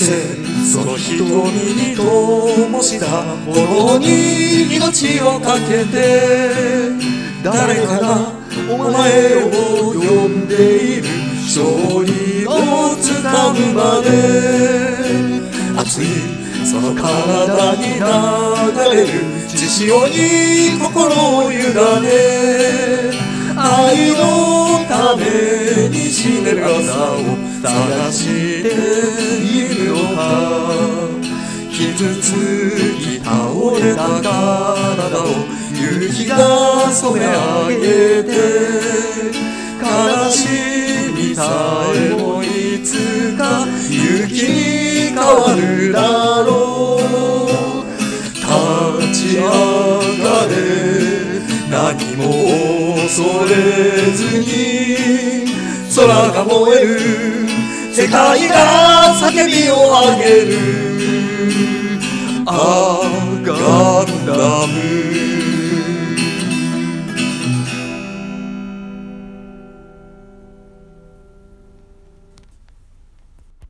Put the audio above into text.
せその瞳に灯した炎に命をかけて、誰かがお前を呼んでいる、勝利をつかむまで。熱いその体に流れる血潮に心を委ね、愛のために死ねる朝を探しているのか。傷つき倒れた体を夕日が染め上げて、悲しみさえもいつか勇気に変わるだろう。立ち上がれ、何も恐れずに。空が燃える、世界が叫びを上げる。あ、ガンダム